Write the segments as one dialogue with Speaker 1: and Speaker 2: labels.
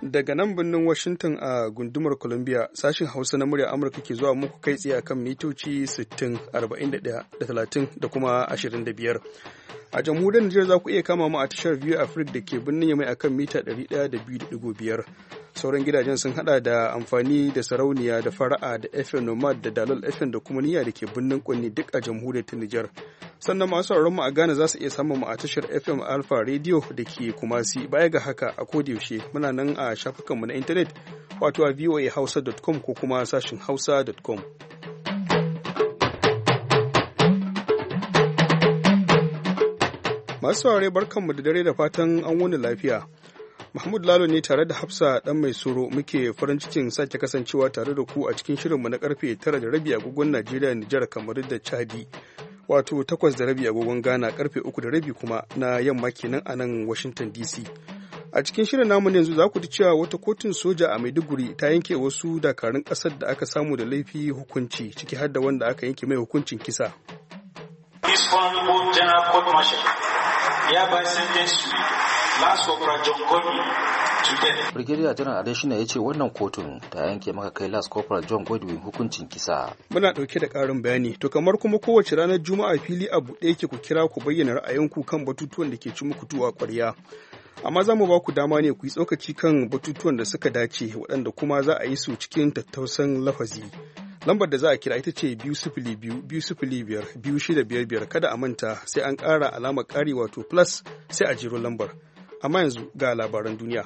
Speaker 1: daga nan birnin Washington a gundumar Columbia, sashin Hausa na murya Amurka ke zuwa muku kai tsaye akan mitoci 60, 41 da 30 da kuma 25. A jamhuriyar Nijar za ku iya kama mu a tashar View Africa da ke birnin Yamai akan mita 102.5. Sauran gidajen sun hada da amfani da sarauniya da fara'a da FM Nomad da Dalol FM da kuma niyya da ke birnin Kwanni duk a jamhuriyar ta Nijar. Sannan masu sauraron mu a Ghana za su iya samun mu a tashar FM Alpha Radio da ke Kumasi. Baya ga haka a kodayaushe muna nan a shafukanmu na intanet wato a voahausa.com ko kuma sashin hausa.com. Masu saurare barkanmu da dare da fatan an wuni lafiya. Mahmud Lalo ne tare da Hafsa dan mai soro muke farin cikin sake kasancewa tare da ku a cikin shirinmu na karfe 9:30 agogon Najeriya, Nijar, kamar da Chadi. Wato 8:30 agogon Ghana, karfe 3:30 kuma na yamma kenan a nan Washington DC. A cikin shirin namu yanzu za ku ji cewa wata kotun soja a Maiduguri ta yanke wasu dakarun ƙasar da aka samu da laifi hukunci, ciki har da wanda aka yanke mai hukuncin kisa.
Speaker 2: This Honorable General Court Martial hereby sentenced Lance Corporal John Godwin to death.
Speaker 3: Brigadier General Adesina ya ce wannan kotun ta yanke maka kai Lance Corporal John Godwin hukuncin kisa.
Speaker 1: Muna ɗauke da ƙarin bayani. To kamar kuma kowace ranar Juma'a fili a buɗe yake ku kira ku bayyana ra'ayinku kan batutuwan da ke ci muku tuwa ƙwarya. Amma za mu ba ku dama ne ku yi tsokaci kan batutuwan da suka dace waɗanda kuma za a yi su cikin tattausan lafazi. Lambar da za a kira ita ce 202-205-2655. Kada a manta sai an ƙara alamar ƙari wato plus sai a jero lambar. Amma yanzu ga labaran duniya.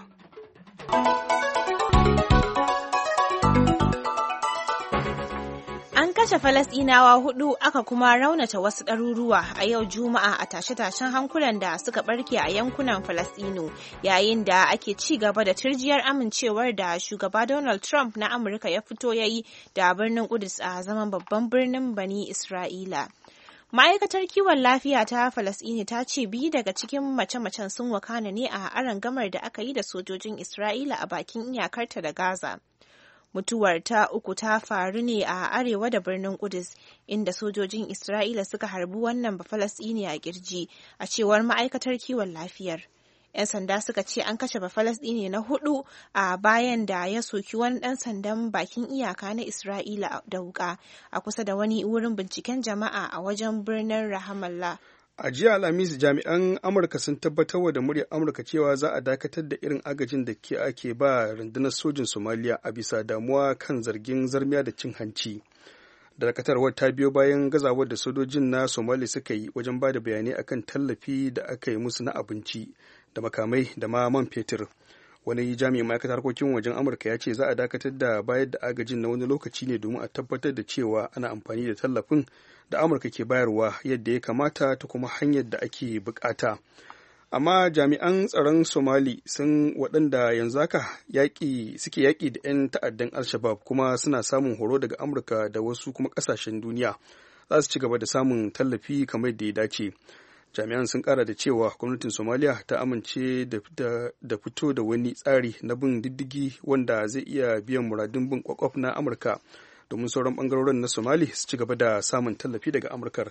Speaker 4: An kashe Falasɗinawa 4 aka kuma raunata wasu ɗaruruwa a yau Juma'a a tashe-tashen hankulan da suka ɓarke a yankunan Falasɗinu yayin da ake ci gaba da turjiyar amincewar da shugaba Donald Trump na Amurka ya fito ya yi da birnin Kudus a zaman babban birnin Bani Isra'ila. Ma'aikatar kiwon lafiya ta Falasɗini ta ce 2 daga cikin mace-macen sun wakana ne a arangamar da aka yi da sojojin Isra'ila a bakin iyakarta da Gaza. Mutuwar ta 3 ta faru ne a arewa da birnin Kudus, inda sojojin Isra'ila suka harbi wannan Bafalasɗini a kirji, a cewar ma'aikatar kiwon lafiyar. 'Yan sanda suka ce an kashe Bafalasɗini na 4 a bayan da ya soki wani ɗan sandan bakin iyaka na Isra'ila da wuƙa a kusa da wani wurin binciken jama'a a wajen birnin Ramallah.
Speaker 1: A jiya Alhamis jami'an Amurka sun tabbatar da muryar Amurka cewa za a dakatar da irin agajin da ake ba rundunar sojin Somaliya a bisa damuwa kan zargin zarmiya da cin hanci. Dakatarwar ta biyo bayan gazawar da sojojin na Somali suka yi wajen ba da bayanai akan tallafi da aka yi musu na abinci da makamai da ma man fetur. Wani jami'in ma'aikatar harkokin wajen Amurka ya ce za a dakatar da bayar da agajin na wani lokaci ne domin a tabbatar da cewa ana amfani da tallafin da Amurka ke bayarwa yadda ya kamata ta kuma hanyar da ake bukata. Amma jami'an tsaron Somali sun waɗanda yanzu haka suke yaƙi da 'yan ta'addan Al-Shabaab kuma suna samun horo daga Amurka da wasu kuma ƙasashen duniya za su ci gaba da samun tallafi kamar da ya dace. Jami'an sun ƙara da cewa gwamnatin Somaliya ta amince da fito da wani tsari na bin diddigi wanda zai iya biyan muradun bin kwakwaf na Amurka domin sauran ɓangarorin na Somali su ci gaba da samun tallafi daga Amurkar.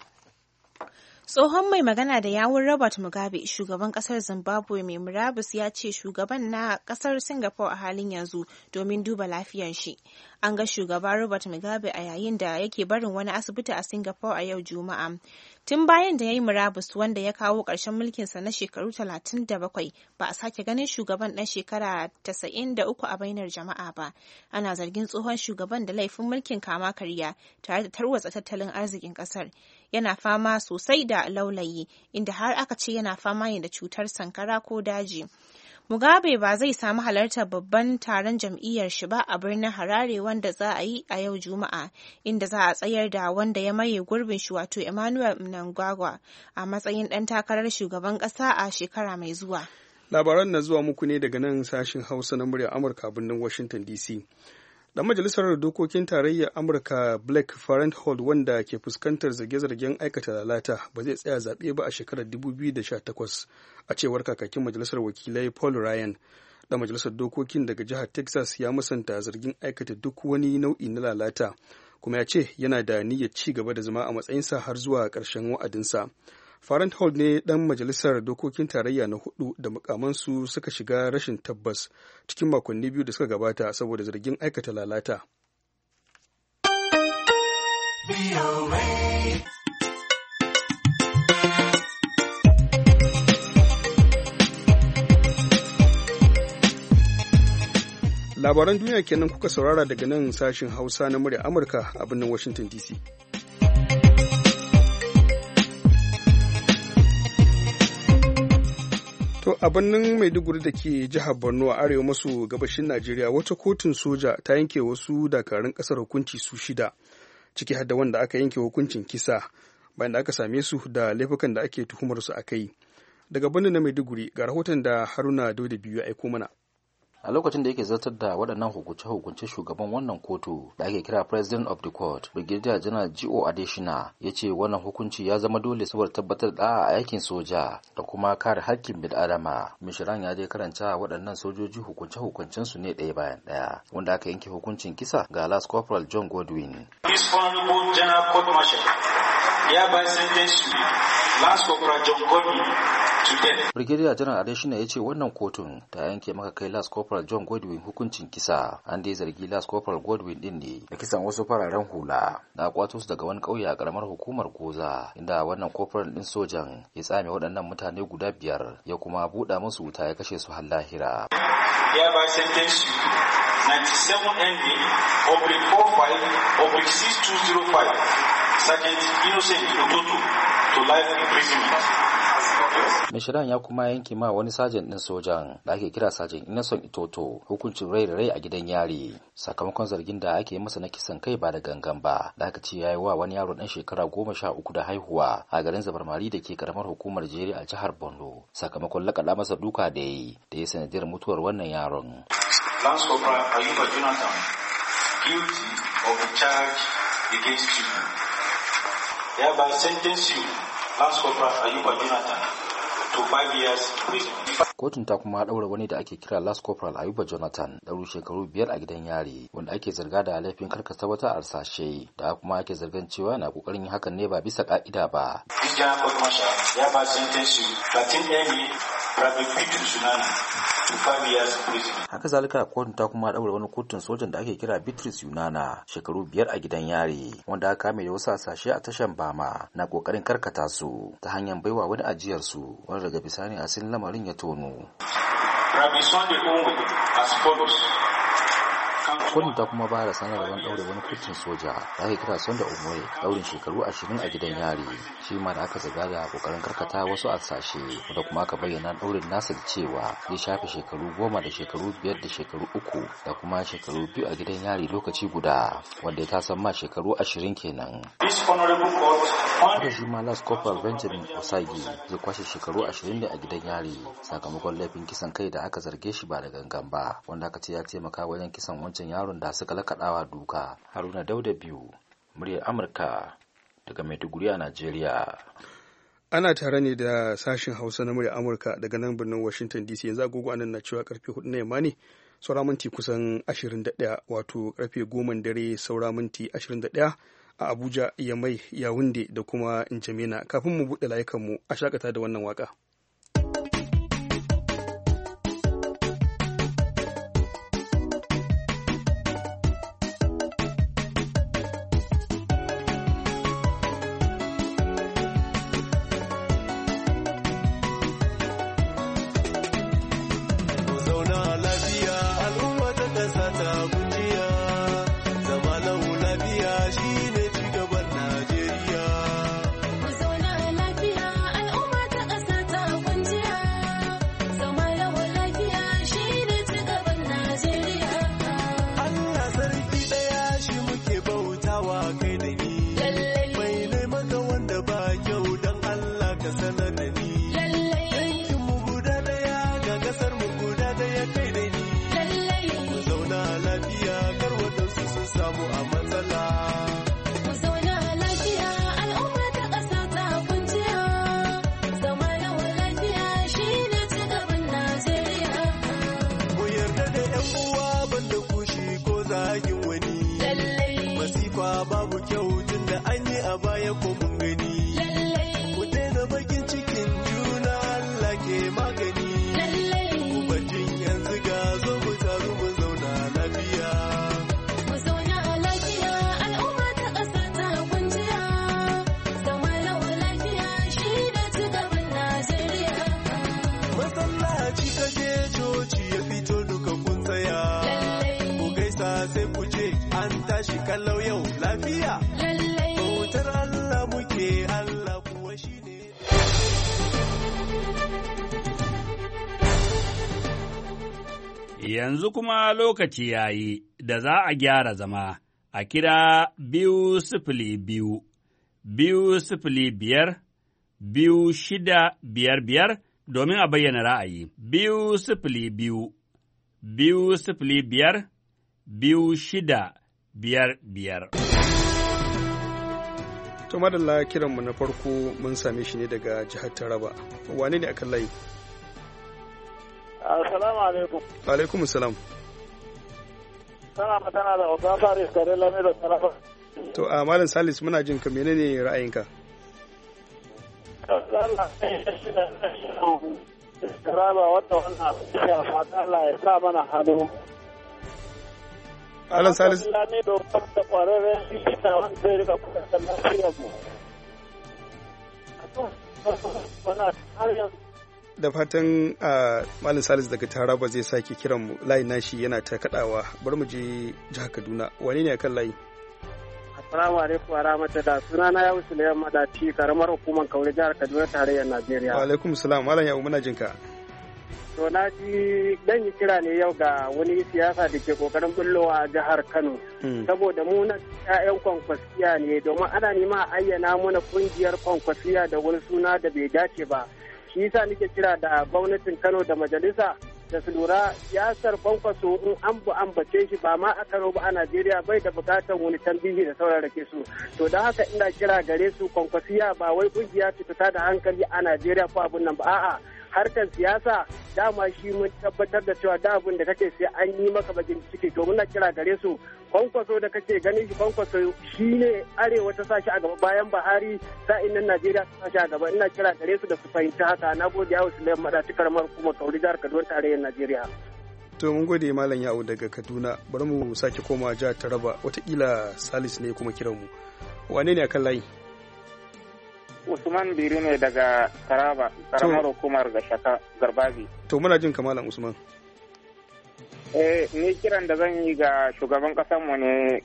Speaker 4: Tsohon mai magana da yawun Robert Mugabe, shugaban kasar Zimbabwe mai murabus, ya ce shugaban na kasar Singapore a halin yanzu domin duba lafiyar shi. An ga shugaba Robert Mugabe a yayin da yake barin wani asibiti a Singapore a yau Juma'a. Tun bayan da ya yi murabus wanda ya kawo ƙarshen mulkinsa na shekaru 37, ba a sake ganin shugaban ɗan shekara 93 a bainar jama'a ba. Ana zargin tsohon shugaban da laifin mulkin kama karya tare da tarwatsa tattalin arzikin ƙasar. Yana fama sosai da laulayi, inda har aka ce yana fama ne da cutar sankara ko daji. Mugabe ba zai samu halartar babban taron jam'iyyar shi ba a birnin Harare wanda za a yi a yau Juma'a, inda za a tsayar da wanda ya maye gurbin shi wato Emmanuel Mnangagwa a matsayin ɗan takarar shugaban ƙasa a shekara mai zuwa.
Speaker 1: Labaran na zuwa muku ne daga nan sashin Hausa na muryar Amurka birnin Washington DC. Dan majalisar dokokin tarayyar Amurka Blake Farenthold wanda ke fuskantar zarge-zargen aikata lalata ba zai tsaya zaɓe ba a shekarar 2018 a cewar kakakin majalisar wakilai Paul Ryan. Dan majalisar dokokin daga jihar Texas ya musanta zargin aikata duk wani nau'i na lalata kuma ya ce yana da niyyar ci gaba da zama a matsayinsa har zuwa ƙarshen wa'adinsa. Farrell Hall ne ɗan majalisar dokokin tarayya na 4 da mukamansu suka shiga rashin tabbas cikin makonni 2 da suka gabata saboda zargin aikata lalata. Labaran duniya kenan kuka saurara daga nan sashin Hausa na murya Amurka a birnin Washington DC. To a birnin Maiduguri da ke jihar Borno a arewa maso gabashin Najeriya wata kotun soja ta yanke wasu dakarun ƙasar hukunci su 6 ciki har da wanda aka yanke hukuncin kisa bayan da aka same su da laifukan da ake tuhumar su a kai. Daga birnin na Maiduguri ga rahoton da Haruna Dauda biyu ya aiko mana.
Speaker 3: A lokacin da yake zartar da waɗannan hukunce-hukunce shugaban wannan kotu da ake kira President of the Court, Brigadier General G.O. Adeshina ya ce wannan hukunci ya zama dole saboda tabbatar da a aikin soja da kuma kare haƙƙin bil'adama. Mishiran ya je karanta waɗannan sojoji hukunce-hukuncen su ne ɗaya bayan ɗaya, wanda aka yanke hukuncin kisa ga Lance Corporal John Godwin.
Speaker 2: This Honorable General Court Martial hereby sentence you, Lance Corporal John Godwin, to death.
Speaker 3: Brigadier General Adeshina ya ce wannan kotun ta yanke maka kai Lance Corporal John Godwin hukuncin kisa. An dai zargi Lance Corporal Godwin din ne da kisan wasu fararen hula da kwato su daga wani ƙauye a ƙaramar hukumar Goza, inda wannan corporal din sojan ya tsame waɗannan mutane guda 5 ya kuma buɗa musu wuta ya kashe su har lahira.
Speaker 2: Hereby sentence you 97 ND /45/6205 Sergeant Innocent Ototo to life imprisonment.
Speaker 3: Mishiran ya kuma yanke ma wani sajan din sojan da ake kira Sajan Innocent Itoto hukuncin rai da rai a gidan yari sakamakon zargin da ake masa na kisan kai ba da gangan ba da aka ce yayi wa wani yaro dan shekara 13 da haihuwa a garin Zabarmari da ke karamar hukumar Jere a jihar Borno sakamakon lakada masa duka da yayi da ya sanadiyar mutuwar wannan yaron.
Speaker 2: Lance Corporal Ayuba Jonathan, guilty of the charge against you. Hereby sentence you, Lance Corporal Ayuba Jonathan, to 5 years prison.
Speaker 3: Kotun ta kuma daura wani da ake kira Lance Corporal Ayuba Jonathan dauru shekaru 5 a gidan yari wanda ake zarga da laifin karkata wata arsashe da kuma ake zargan cewa na kokarin hakan ne ba bisa ka'ida ba.
Speaker 2: This General Court Martial hereby sentence you 13 ME Private Peter Sunana to 5 years prison.
Speaker 3: Haka zalika kotun ta kuma daura wani kotun sojan da ake kira Bitrus Yunana shekaru 5 a gidan yari wanda aka kame da wasu asashe a tashan Bama na kokarin karkata su ta hanyar baiwa wani ajiyar su wanda daga bisani asalin lamarin ya tono. Kotun ta kuma bayar da sanarwar daure wani kurcin soja da ake kira Sonda Umwe daurin shekaru 20 a gidan yari shi ma da aka zaga da kokarin karkata wasu asashe da kuma aka bayyana daurin nasa da cewa zai shafe shekaru 10 da shekaru 5 da shekaru 3 da kuma shekaru 2 a gidan yari lokaci guda wanda ya tasan ma shekaru 20 kenan. Haka shi ma Lance Corporal Benjamin Osagi zai kwashe shekaru 20 ne a gidan yari sakamakon laifin kisan kai da aka zarge shi ba da gangan ba wanda aka ce ya taimaka wajen kisan wancan yaron da suka lakaɗawa duka. Haruna Dauda biyu, muryar Amurka daga Maiduguri a Najeriya.
Speaker 1: Ana tare ne da sashin Hausa na muryar Amurka daga nan birnin Washington DC. Yanzu agogo anan na cewa karfe 4 na yamma ne saura minti kusan 21 wato karfe 10 dare saura minti 21 a Abuja, Yamai, Yawunde da kuma Njamena. Kafin mu buɗe layukanmu a shakata da wannan waka.
Speaker 5: yanzu kuma lokaci ya yi da za a gyara zama a kira 205-205-2655 domin a bayyana ra'ayi. 205-205-2655.
Speaker 1: To madalla kiranmu na farko mun same shi ne daga jihar Taraba. Wane ne akan layi?
Speaker 6: Assalamu alaikum.
Speaker 1: Alaikum salam.
Speaker 6: Kana magana da Oga Faris Kare Lame da Taraba.
Speaker 1: To a Malam Salis muna jin ka, menene ra'ayinka?
Speaker 6: Taraba wannan ya fata Allah ya sa mana hannu.
Speaker 1: Malam Salis.
Speaker 6: Lame da kwararren likita wanda zai rika kuɗa lafiyar mu.
Speaker 1: Da fatan Malam Salis daga Taraba zai sake kiran mu, layin nashi yana ta kadawa. Bari mu je jihar Kaduna. Wane ne akan layi?
Speaker 6: Assalamu alaikum wa rahmatullah. Sunana ya wuce Leon Madaci, karamar hukumar Kaure, jihar Kaduna, tarayyar Najeriya.
Speaker 1: Wa alaikum salam. Malam Yawo muna jin ka.
Speaker 6: To na ji dan yi kira ne yau ga wani siyasa da ke kokarin bullowa a jihar Kano. Saboda mu na ƴaƴan kwankwasiya ne, domin ana nema a ayyana mana kungiyar kwankwasiya da wani suna da bai dace ba. Shi yasa nake kira da gwamnatin Kano da majalisa da su lura siyasar kwankwaso in an ambace shi ba ma a Kano ba a Najeriya bai da bukatar wani tambihi da saurarake su. To don haka ina kira gare su kwankwasiya ba wai kungiya ce ta da hankali a Najeriya ko abun nan ba, a'a harkar siyasa dama shi mun tabbatar da cewa da abin da kake sai an yi maka bakin ciki. To muna kira gare su kwankwaso da kake ganin shi kwankwaso shi ne arewa ta sashi a gaba bayan Buhari sa'in nan Najeriya ta sashi a gaba. Ina kira gare su da su fahimci haka. Na gode yawo Suleiman Madaci, karamar hukumar Kauri, jihar Kaduna, tarayyar Najeriya.
Speaker 1: To mun gode Malam Yawo daga Kaduna. Bari mu sake koma jihar Taraba, watakila Salis ne kuma kiran mu. Wane ne akan layi?
Speaker 6: Usman Biri ne daga Taraba, karamar hukumar Gashaka Garbazi.
Speaker 1: To muna jin kamalan Usman.
Speaker 6: Ni kiran da zan yi ga shugaban mu ne,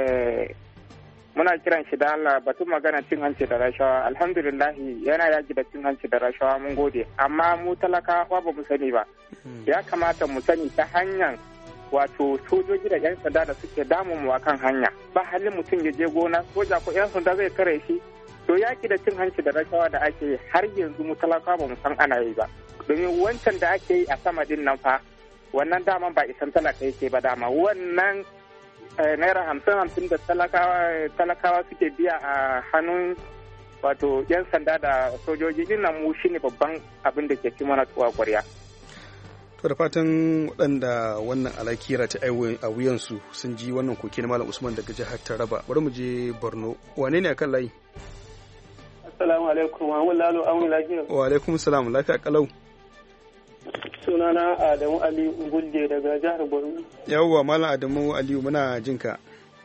Speaker 6: muna kiran shi da Allah batun magana cin hanci da rashawa. Alhamdulillahi yana yaki da cin hanci da rashawa, mun gode. Amma mu talakawa ba mu sani ba. Ya kamata mu sani ta hanyar wato sojoji da 'yan sanda da suke damun mu akan hanya. Ba halin mutum ya je gona, soja ko 'yan sanda zai kare shi. To yaki da cin hanci da rashawa da ake yi har yanzu mu talaka ba mu san ana yi ba. Domin wancan da ake yi a sama din nan fa, wannan daman ba isan talaka yake ba dama. Wannan naira 50 da talakawa suke biya a hannun wato 'yan sanda da sojoji din nan mu shine babban abin da ke ci mana tuwa ƙwarya.
Speaker 1: To da fatan waɗanda wannan alakira ta a wuyansu sun ji wannan koke na Malam Usman daga jihar Taraba. Bari mu je Borno. Wane ne akan layi?
Speaker 6: Assalamu alaikum, Muhammad Lalo, an lafiya.
Speaker 1: Wa alaikum salam, lafiya kalau.
Speaker 6: Sunana Adamu Aliyu Ungulde daga jihar Borno.
Speaker 1: Yawwa Malam Adamu Aliyu muna jin ka.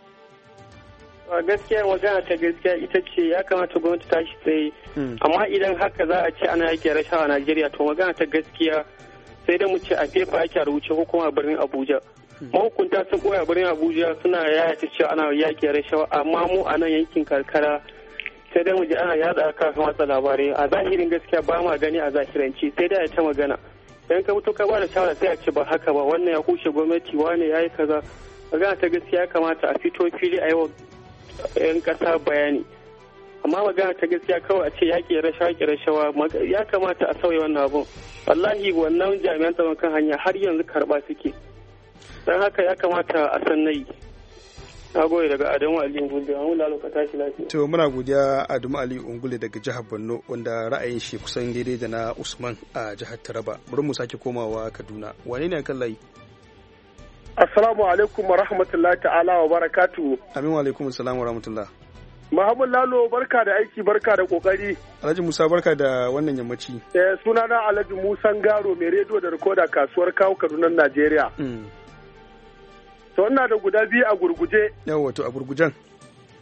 Speaker 6: Gaskiya magana ta gaskiya ita ce ya kamata gwamnati ta shi tsaye. Amma idan haka za a ce ana yake rashawa a Najeriya, to magana ta gaskiya sai da mu ce a fefa ake rubuce hukumar birnin Abuja. Mahukunta sun koya birnin Abuja suna yaya ta cewa ana yake rashawa, amma mu a nan yankin karkara sai dai mu ji ana yada kafin watsa labarai. A zahirin gaskiya ba ma gani a zahiranci, sai dai a ta magana. Idan ka fito ka ba da shawara sai a ce ba haka ba, wannan ya kushe gwamnati, wane ya yi kaza. Magana ta gaskiya ya kamata a fito fili a yi wa 'yan kasa bayani. Amma magana ta gaskiya kawai a ce yaƙi rashawa ya kamata a sauya wannan abun. Wallahi wannan jami'an tsaron kan hanya har yanzu karɓa suke. Don haka ya kamata a san nayi. Na gode daga Adamu Ali Ungule, an wula lokata shi lafiya.
Speaker 1: To muna godiya Adamu Ali Ungule daga jihar Borno, wanda ra'ayin shi kusan daidai da na Usman a jihar Taraba. Bari mu sake komawa Kaduna. Wane ne kan layi?
Speaker 7: Assalamu alaikum wa rahmatullahi ta'ala wa barakatuhu.
Speaker 1: Amin wa alaikum assalam wa rahmatullah.
Speaker 7: Muhammad Lalo, barka da aiki, barka da kokari.
Speaker 1: Alhaji Musa, barka da wannan yammaci.
Speaker 7: Sunana Alhaji Musa Garo, mai rediyo da rikoda kasuwar kawo Kaduna, Najeriya. To ina da guda biyu a gurguje.
Speaker 1: Yawa, to a gurgujen.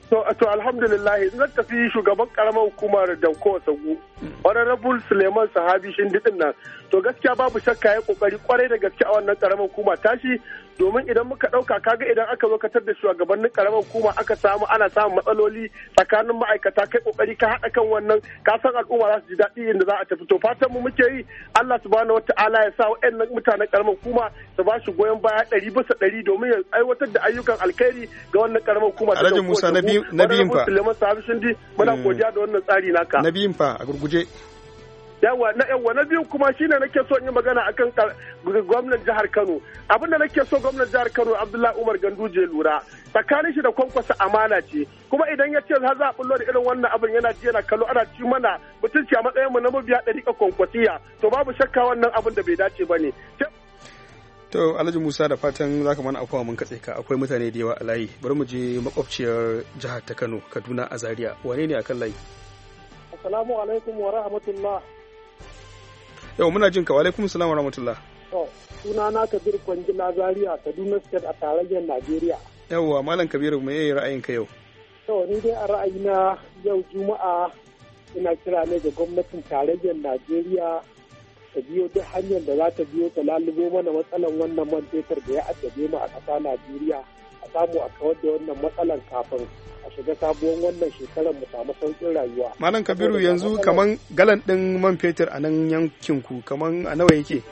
Speaker 7: To alhamdulillah na tafi shugaban karamar hukumar Danko Sagu. Honorable Suleiman Sahabi Shindidin nan. To gaskiya babu shakka ya kokari kwarai da gaske a wannan karamar hukuma tashi domin idan muka dauka kaga idan aka zo katar da shugabannin karamar hukuma ana samun matsaloli tsakanin ma'aikata kai kokari ka hada kan wannan ka san al'umma za su ji daɗi inda za a tafi to fatan mu muke yi Allah subhanahu wataala ya sa waɗannan mutanen karamar hukuma su ba shi goyon baya 100% domin ya aiwatar da ayyukan alkhairi ga wannan karamar hukuma.
Speaker 1: Alhaji Musa na biyun fa.
Speaker 7: Suleiman Sahabi Shindi muna godiya da wannan tsari naka.
Speaker 1: Na biyun fa a gurguje.
Speaker 7: Yawa na biyu kuma shine nake so in yi magana akan gwamnan jihar Kano. Abinda nake so gwamnan jihar Kano Abdullahi Umar Ganduje lura tsakanin shi da Kwankwasa amana ce kuma idan ya ce za a bullo da irin wannan abin yana ji yana kallo ana ci mana mutunci a matsayin mu na mabiya ɗariƙa Kwankwasiya to babu shakka wannan abin da bai dace bane.
Speaker 1: To Alhaji Musa da fatan zaka mana afuwa mun katse ka akwai mutane da yawa a layi bari mu je makwabciyar jihar ta Kano Kaduna a Zaria wane ne akan layi?
Speaker 6: Assalamu alaikum wa rahmatullah.
Speaker 1: Yau muna jin ka wa alaikum salam wa rahmatullah.
Speaker 6: To suna na Kabir Kwangila Zaria Kaduna State a tarayyar Najeriya.
Speaker 1: Yawwa Malam Kabiru me yayi ra'ayinka yau?
Speaker 6: To ni dai a ra'ayina yau Juma'a ina kira ne ga gwamnatin tarayyar Najeriya ta biyo duk hanyar da za ta biyo ta lalubo mana matsalan wannan man fetur da ya addabe mu a ƙasa Najeriya a samu a kawar da wannan matsalan kafin a shiga sabuwar wannan shekarar mu samu sauƙin rayuwa.
Speaker 1: Malam Kabiru yanzu kaman galan ɗin man fetur a nan yankin ku kaman a nawa yake?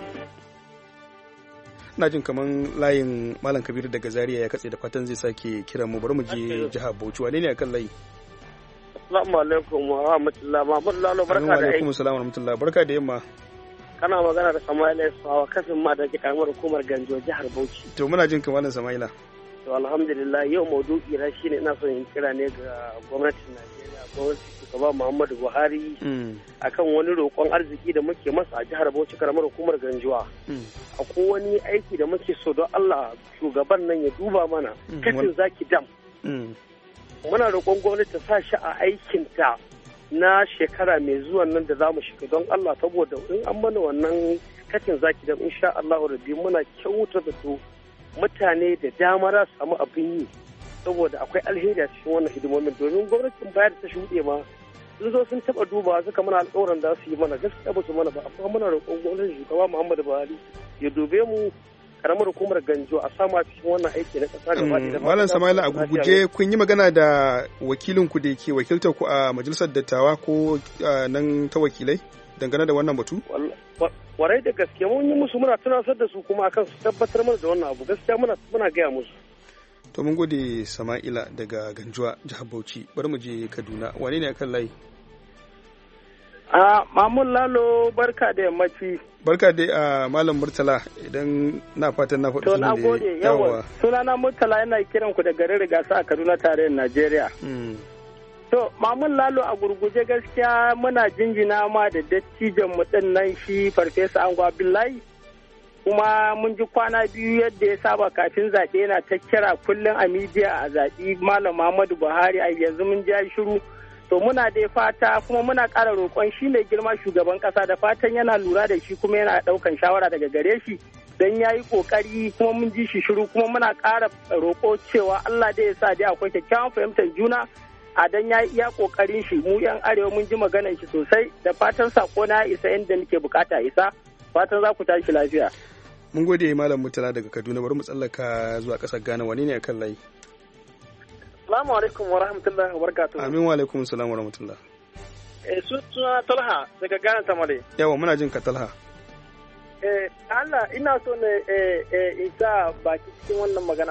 Speaker 1: Ina jin kaman layin Malam Kabiru daga Zaria ya katse da fatan zai sake kiran mu bari mu je jihar Bauchi wane ne akan layi?
Speaker 6: Assalamu alaikum wa rahmatullah. Mahmud Lalo barka da aiki.
Speaker 1: Alaikum assalam wa rahmatullah. Barka da yamma.
Speaker 6: Kana magana da Sama'ila Sawa kafin ma da ke karamar hukumar Ganjo jihar Bauchi.
Speaker 1: To muna jin kamalan Sama'ila.
Speaker 6: To alhamdulillah yau maudu'i na shine ina son in kira ne ga gwamnatin Najeriya gwamnati shugaba Muhammadu Buhari akan wani roƙon arziki da muke masa a jihar Bauchi karamar hukumar Ganjuwa. Akwai wani aiki da muke so don Allah shugaban nan ya duba mana kafin zaki dam. Muna roƙon gwamnati ta sa shi a aikinta na shekara mai zuwan nan da za mu shiga don Allah saboda in an mana wannan katin zaki da insha Allah rabbi muna kyauta da su mutane da dama za su samu abin yi saboda akwai alheri a cikin wannan hidimomin domin gwamnatin bayar da ta shuɗe ma sun zo sun taɓa dubawa suka mana alƙawarin da su yi mana gaskiya ba su mana ba amma muna roƙon gwamnatin shugaba Muhammadu Buhari ya dube mu karamar hukumar Ganjo a sama cikin wannan aiki na ƙasa gaba ɗaya.
Speaker 1: Malam Sama'ila a gurguje kun yi magana da wakilin ku da ke wakiltar ku a majalisar dattawa ko nan ta wakilai dangane da wannan batu?
Speaker 6: Warai da gaske mun yi musu muna tunasar da su kuma akan su tabbatar mana da wannan abu gaskiya muna gaya musu.
Speaker 1: To mun gode Sama'ila daga Ganjuwa jihar Bauchi bari mu je Kaduna wane ne akan layi?
Speaker 6: Mamun Lalo barka da yammaci.
Speaker 1: Barka dai a Malam Murtala idan na fatan na faɗi
Speaker 6: sunan da. To na gode yawa. Sunana Murtala yana kiran ku da garin Rigasa a Kaduna tarayyar Najeriya. To Mamun Lalo a gurguje gaskiya muna jinjina ma da dattijan mu din nan shi Farfesa Ango Abdullahi. Kuma mun ji kwana biyu yadda ya saba kafin zaɓe yana ta kira kullum a midiya a zaɓi Malam Muhammadu Buhari a yanzu mun ji shiru. To muna dai fata kuma muna ƙara roƙon shi ne girma shugaban ƙasa da fatan yana lura da shi kuma yana ɗaukan shawara daga gare shi don ya yi ƙoƙari kuma mun ji shi shiru kuma muna ƙara roƙo cewa Allah dai ya sa dai akwai kyakkyawan fahimtar juna a dan ya iya ƙoƙarin shi mu yan arewa mun ji maganar shi sosai da fatan sako na isa inda muke bukata isa fatan za ku tashi lafiya.
Speaker 1: Mun gode Malam Murtala daga Kaduna bari mu tsallaka zuwa ƙasar Ghana wani ne akan layi?
Speaker 6: Assalamu alaikum wa rahmatullahi wa barakatuhu.
Speaker 1: Amin wa alaikum salam wa rahmatullah.
Speaker 6: Suna Talha daga Ghana Tamale.
Speaker 1: Yawa muna jin ka Talha.
Speaker 6: Allah ina so ne in sa baki cikin wannan magana.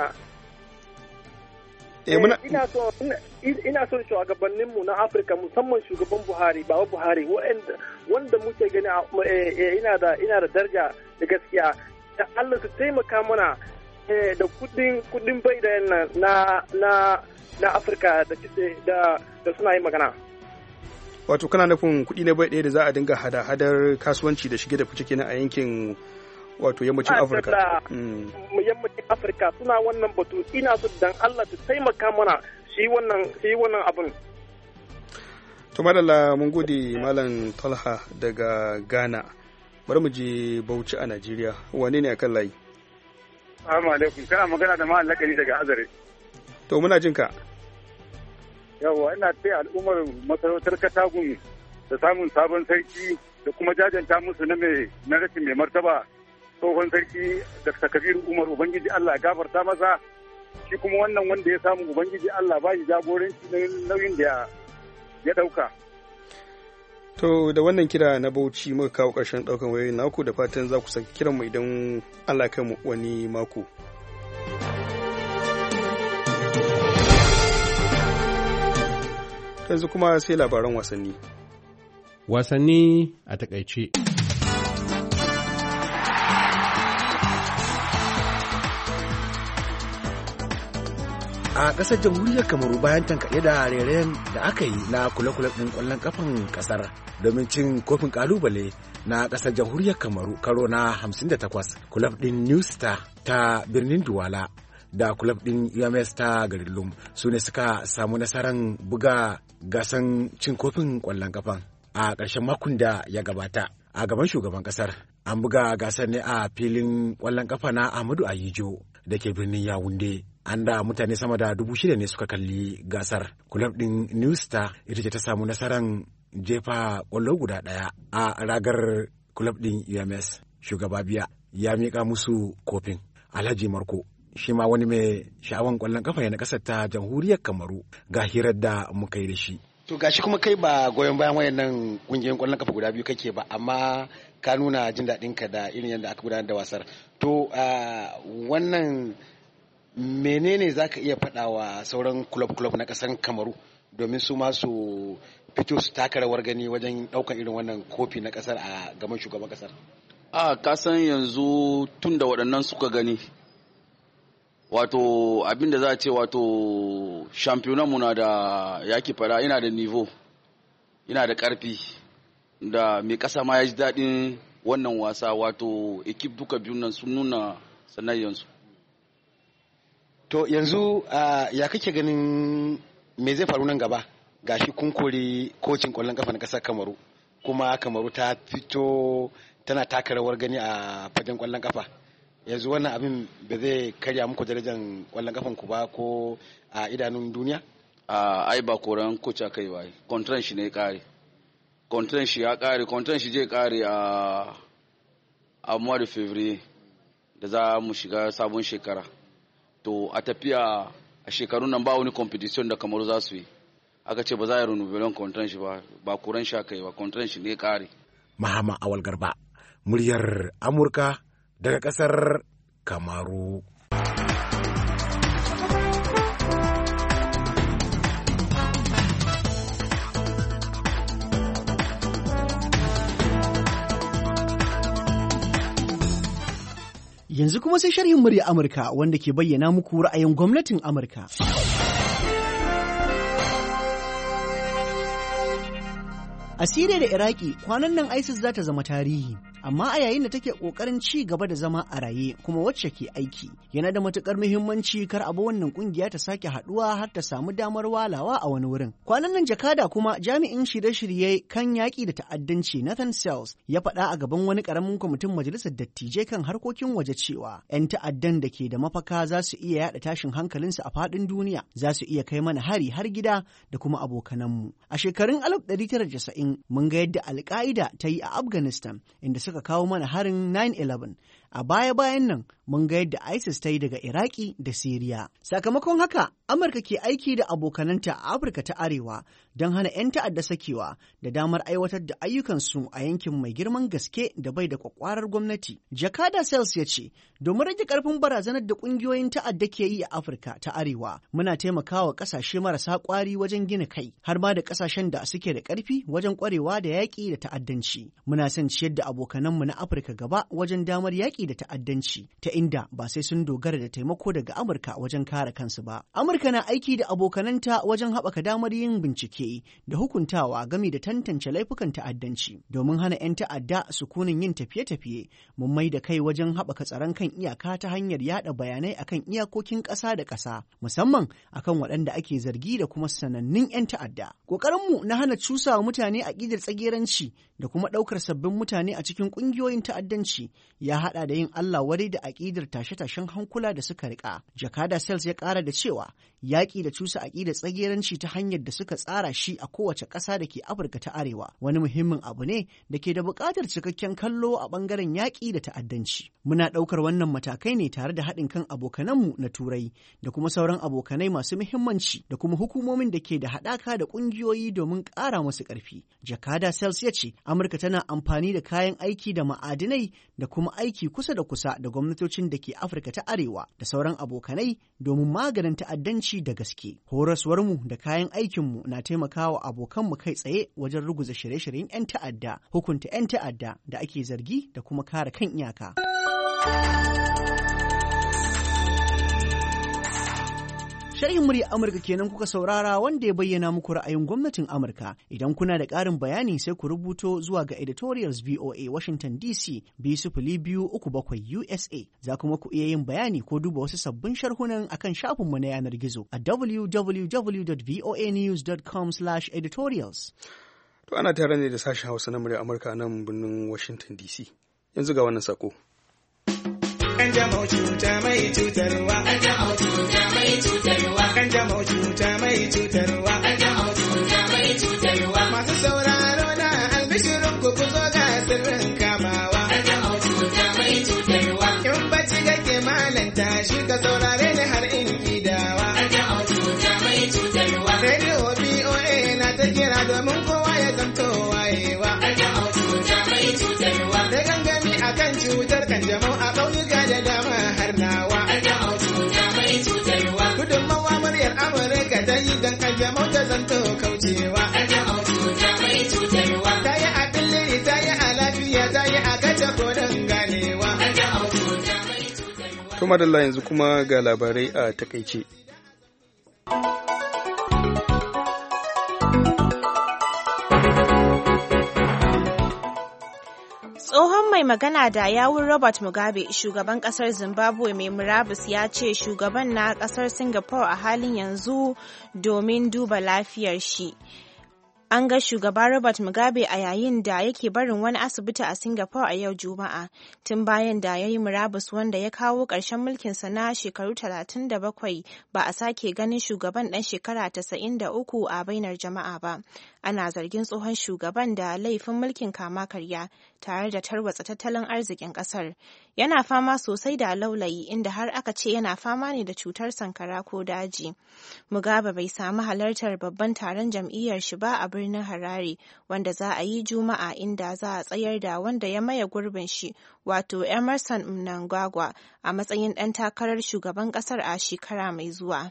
Speaker 6: Ina so shugabannin mu na Afirka musamman shugaban Buhari, Baba Buhari wanda muke gani ina da daraja da gaskiya. Da Allah su taimaka mana da kudin bai da na Afirka da suna yi magana.
Speaker 1: Wato kana nufin kuɗi na bai ɗaya da za a dinga hada-hadar kasuwanci da shige da fice kenan a yankin wato yammacin Afirka.
Speaker 6: Yammacin Afirka suna wannan batu ina so dan Allah su taimaka mana su yi wannan abin.
Speaker 1: To madalla mun gode Malam Talha daga Ghana. Bari mu je Bauchi a Najeriya. Wane ne akan layi?
Speaker 7: Assalamu alaikum. Kana magana da Malam Lakani daga Azare.
Speaker 1: To muna jin ka.
Speaker 8: Yawa ina taya al'ummar masarautar Katagun da samun sabon sarki da kuma jajanta musu na rashin mai martaba tsohon sarki Dr. Kabiru Umar Ubangiji Allah ya gafarta masa, shi kuma wannan wanda ya samu Ubangiji Allah ba shi jagoranci nauyin da ya dauka.
Speaker 1: To da wannan kira na Bauchi muka kawo ƙarshen ɗaukan wayoyin naku, da fatan za ku saki kiran mu idan Allah kai mu wani mako. Yanzu kuma sai labaran wasanni.
Speaker 9: Wasanni a takaice.
Speaker 10: A ƙasar jamhuriyar Kamaru, bayan tankaɗe da rairayen da aka yi na kule-kule ɗin ƙwallon ƙafan ƙasar domin cin kofin ƙalubale na ƙasar jamhuriyar Kamaru karo na 58, kulab ɗin New Star ta birnin Duwala da kulab ɗin UMS ta garin Lum su ne suka samu nasarar buga gasan cin kofin ƙwallon ƙafan a ƙarshen makon da ya gabata. A gaban shugaban ƙasar an buga gasar ne a filin ƙwallon ƙafa na Ahmadu Ayijo da ke birnin Yawunde. An da mutane sama da 6,000 ne suka kalli gasar. Kulab ɗin New Star ita ce ta samu nasarar jefa ƙwallo guda ɗaya a ragar kulab ɗin UMS. Shugaba Biya ya miƙa musu kofin. Alhaji Marko shi ma wani mai sha'awan ƙwallon ƙafa na ƙasar ta jamhuriyar Kamaru ga hirar da muka yi da shi.
Speaker 11: To gashi kuma kai ba goyon bayan wayannan ƙungiyoyin ƙwallon ƙafa guda biyu kake ba, amma ka nuna jin daɗinka da irin yadda aka gudanar da wasar. To wannan menene za ka iya faɗa wa sauran club na ƙasar Kamaru domin su ma su fito su taka rawar gani wajen ɗaukar irin wannan kofi na ƙasar a gaban shugaban ƙasar?
Speaker 12: Kasan yanzu tun da waɗannan suka gani, wato abin da za a ce wato shampiyonanmu na da yaki fada yana da nivo, yana da ƙarfi, da mai ƙasa ma ya ji daɗin wannan wasa, wato ekip duka biyun nan sun nuna sanayyansu.
Speaker 11: To yanzu ya kake ganin me zai faru nan gaba? Gashi kun kori kocin ƙwallon ƙafa na ƙasar Kamaru, kuma Kamaru ta fito tana taka rawar gani a fagen ƙwallon ƙafa. Yanzu wannan abin ba zai karya muku darajar ƙwallon ƙafan ku ba ko a idanun duniya?
Speaker 12: Ai ba koran koci aka yi ba, kontran shi ne ya ƙare. Kontran shi ya ƙare, kontran shi zai ƙare a mois de février da za mu shiga sabon shekara. To a tafiya a shekarun nan ba wani competition da Kamaru za su yi, aka ce ba za a yi renewal contract shi ba kuran sha kai ba, contract shi ne kare.
Speaker 10: Mahama Awal Garba, muryar Amurka daga kasar Kamaru.
Speaker 13: Yanzu kuma sai sharhin murya Amurka wanda ke bayyana muku ra'ayin gwamnatin Amurka. A Siriya da Iraki kwanan nan ISIS za ta zama tarihi, amma a yayin da take ƙoƙarin ci gaba da zama a raye kuma wacce ke aiki, yana da matuƙar muhimmanci kar abu wannan ƙungiya ta sake haɗuwa har ta samu damar walawa a wani wurin. Kwanan nan jakada kuma jami'in shirye-shirye kan yaƙi da ta'addanci Nathan Sells ya faɗa a gaban wani ƙaramin kwamitin majalisar dattijai kan harkokin waje cewa 'yan ta'addan da ke da mafaka za su iya yaɗa tashin hankalinsu a faɗin duniya, za su iya kai mana hari har gida da kuma abokananmu. A shekarun 1990 mun ga yadda Al-Qaida ta yi a Afghanistan inda suka kawo mana harin 9/11. A baya-bayan nan mun ga yadda ISIS ta yi daga Iraki da Siriya. Sakamakon haka, Amurka ke aiki da abokananta a Afirka ta Arewa don hana 'yan ta'adda sakewa da damar aiwatar da ayyukansu a yankin mai girman gaske da bai da kwakwarar gwamnati. Jakada Sells ya ce, domin rage karfin barazanar da ƙungiyoyin ta'adda ke yi a Afirka ta Arewa, muna taimakawa ƙasashe marasa ƙwari wajen gina kai, har ma da ƙasashen da suke da ƙarfi wajen ƙwarewa da yaƙi da ta'addanci. Muna son ciyar da abokananmu na Afirka gaba wajen damar yaƙi da ta'addanci, ta inda ba sai sun dogara da taimako daga Amurka wajen kare kansu ba. Amurka na aiki da abokananta wajen haɓaka damar yin bincike dakile da hukuntawa game da tantance laifukan ta'addanci. Domin hana 'yan ta'adda sukunin yin tafiye-tafiye, mun mai da kai wajen haɓaka tsaron kan iyaka ta hanyar yaɗa bayanai akan iyakokin ƙasa da ƙasa, musamman akan waɗanda ake zargi da kuma sanannun 'yan ta'adda. Ƙoƙarinmu na hana cusawa mutane aƙidar tsageranci da kuma ɗaukar sabbin mutane a cikin ƙungiyoyin ta'addanci ya haɗa da yin Allah wadai da aƙidar tashe-tashen hankula da suka riƙa. Jakada Sales ya ƙara da cewa yaƙi da cusa aƙidar tsageranci ta hanyar da suka tsara shi a kowace ƙasa da ke Afirka ta Arewa wani muhimmin abu ne da ke da buƙatar cikakken kallo a ɓangaren yaƙi da ta'addanci. Muna ɗaukar wannan matakai ne tare da haɗin kan abokananmu na Turai da kuma sauran abokanai masu muhimmanci da kuma hukumomin da ke da haɗaka da ƙungiyoyi domin ƙara musu ƙarfi. Jakada Sales ya ce Amurka tana amfani da kayan aiki da ma'adinai da kuma aiki kusa da kusa da gwamnatocin da ke Afirka ta Arewa da sauran abokanai domin maganin ta'addanci da gaske. Horaswarmu da kayan aikinmu na taimakawa abokanmu kai tsaye wajen ruguza shirye-shiryen 'yan ta'adda, hukunta 'yan ta'adda da ake zargi da kuma kare kan iyaka. Sharhin murya Amurka kenan kuka saurara wanda ya bayyana muku ra'ayin gwamnatin Amurka. Idan kuna da ƙarin bayani sai ku rubuto zuwa ga editorials VOA Washington DC 20237 USA. Za kuma ku iya yin bayani ko duba wasu sabbin sharhunan akan shafinmu na yanar gizo a www.voanews.com/editorials.
Speaker 1: To ana tare ne da sashen Hausa na murya Amurka nan birnin Washington DC. Yanzu ga wannan sako.
Speaker 14: Kanjamau cuta mai cutarwa. Kanjamau cuta mai cutarwa. Kanjamau cuta mai cutarwa. Kanjamau cuta mai cutarwa. Masu sauraro na albishirin ku zo ga sirrin kamawa. Kanjamau cuta mai cutarwa. In bacci kake malanta shi ka saurare ni har in gidawa. Kanjamau cuta mai cutarwa. Radio BOA na ta kira domin kowa ya zamto wayewa. Kanjamau cuta mai cutarwa. Da gangami akan cutar kanjamau a ƙauyuka da dama har nawa. Kanjamau cuta mai cutarwa. Gudunmawa muryar Amurka ta yi don kanjamau ta zanto kaucewa. Kanjamau cuta mai cutarwa. Ta yi a billiri, ta yi a lafiya, ta yi a kace kodin ganewa. Kanjamau cuta mai cutarwa.
Speaker 1: To madalla yanzu kuma ga labarai a takaice.
Speaker 4: Tsohon mai magana da yawun Robert Mugabe, shugaban kasar Zimbabwe mai murabus ya ce shugaban na kasar Singapore a halin yanzu domin duba lafiyar shi. An ga shugaba Robert Mugabe a yayin da yake barin wani asibiti a Singapore a yau Juma'a, tun bayan da ya yi murabus wanda ya kawo ƙarshen mulkinsa na shekaru 37 ba a sake ganin shugaban ɗan shekara 93 a bainar jama'a ba. Ana zargin tsohon shugaban da laifin mulkin kama karya tare da tarwatsa tattalin arzikin ƙasar. Yana fama sosai da laulayi inda har aka ce yana fama ne da cutar sankara ko daji. Mugabe bai samu halartar babban taron jam'iyyar shi ba a birnin Harare wanda za a yi Juma'a inda za a tsayar da wanda ya maye gurbin shi wato Emerson Mnangagwa a matsayin ɗan takarar shugaban ƙasar a shekara mai zuwa.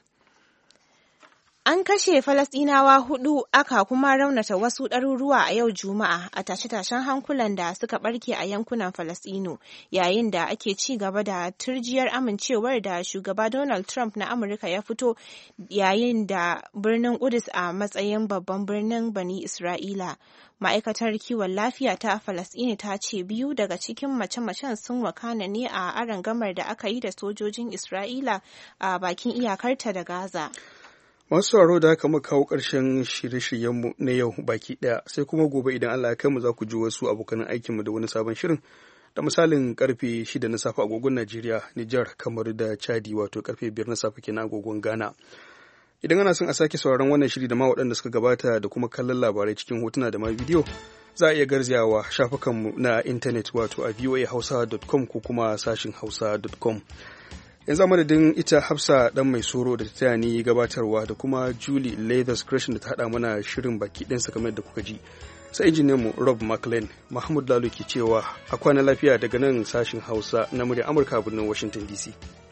Speaker 4: An kashe Falasɗinawa 4 aka kuma raunata wasu ɗaruruwa a yau Juma'a a tashe-tashen hankulan da suka ɓarke a yankunan Falasɗinu yayin da ake ci gaba da turjiyar amincewar da shugaba Donald Trump na Amurka ya fito yayin da birnin Ƙudus a matsayin babban birnin Bani Isra'ila. Ma'aikatar kiwon lafiya ta Falasɗinu ta ce 2 daga cikin mace-macen sun wakana ne a arangamar da aka yi da sojojin Isra'ila a bakin iyakarta da Gaza.
Speaker 1: Masu sauraro da haka muka kawo ƙarshen shirye-shiryenmu na yau baki ɗaya sai kuma gobe idan Allah ya kai mu za ku ji wasu abokan aikinmu da wani sabon shirin da misalin karfe 6 na safe agogon Najeriya, Nijar, Kamaru da Chadi wato karfe 5 na safe kenan agogon Ghana. Idan ana son a sake sauraron wannan shiri da ma waɗanda suka gabata da kuma kallon labarai cikin hotuna da ma bidiyo za a iya garzayawa shafukanmu na intanet wato a voahausa.com ko kuma sashin hausa.com. yanzu a madadin ita Hafsa dan mai soro da ta taya ni gabatarwa da kuma Julie Leathers Creation da ta haɗa mana shirin baki ɗinsa kamar da kuka ji. Sai injiniyanmu Rob McLean, Mahmud Lalo ke cewa a kwana lafiya daga nan sashin Hausa na murya Amurka birnin Washington DC.